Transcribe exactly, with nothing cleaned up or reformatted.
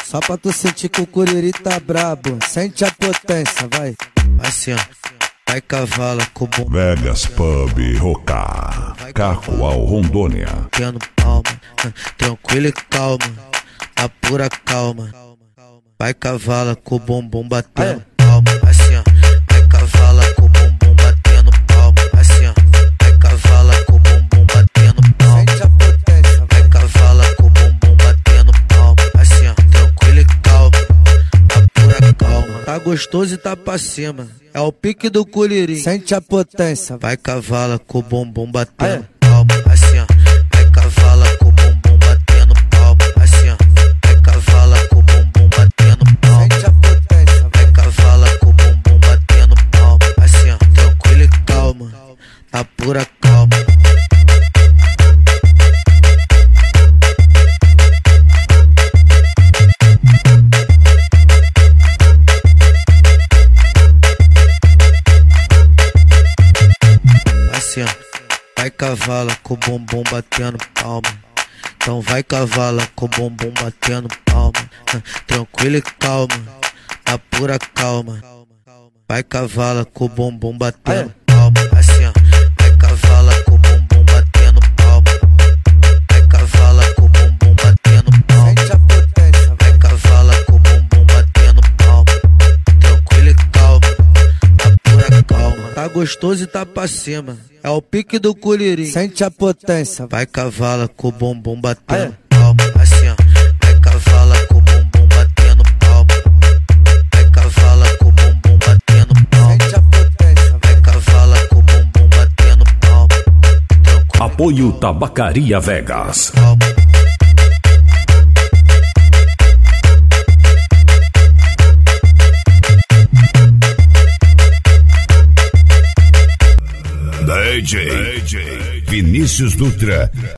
Só pra tu sentir que o curiri tá brabo. Sente a potência, vai. Assim, ó. Vai cavala com o bom. Vegas Pub Roca, Cacoal, Rondônia. Tendo palma, tranquilo e calma, na pura calma. Vai cavala com o bumbum batendo palma. Assim, ó. Vai cavala com o bumbum batendo palma. Assim, ó. Vai cavala com o bumbum batendo palma. Sente a potência, vai cavala com o bumbum batendo palma. Assim, ó. Tranquilo e calma, na pura calma. Tá gostoso e tá pra cima. É o pique do culirim. Sente a potência. Vai cavala com o bumbum batendo palma. Assim, ó. Vai cavala com o bumbum batendo palma. Assim, ó. Vai cavala com o bumbum batendo palma. Sente a potência. Vai cavala com o bumbum batendo palma. Assim, ó. Tranquilo e calma, na pura calma. Assim, ó. Vai cavala com o bumbum batendo palma. Então vai cavala com o bumbum batendo palma. Tranquilo e calma, na pura calma. Vai cavala com o bumbum batendo palma. Assim, ó. Vai cavala com o bumbum batendo palma. Vai cavala com o bumbum batendo palma. Sente a potência. Vai cavala com o bumbum batendo palma. Tranquilo e calma, na pura calma. Tá gostoso e tá pra cima. É o pique do culirim. Sente a potência. Vai cavala com o bumbum batendo palma. Assim, ó. Vai cavala com o bumbum batendo palma. Vai cavala com o bumbum batendo palma. Sente a potência. Vai cavala com o bumbum batendo palma. Tranquilo. Apoio Tabacaria Vegas. Calma. D J Vinícius Dutra.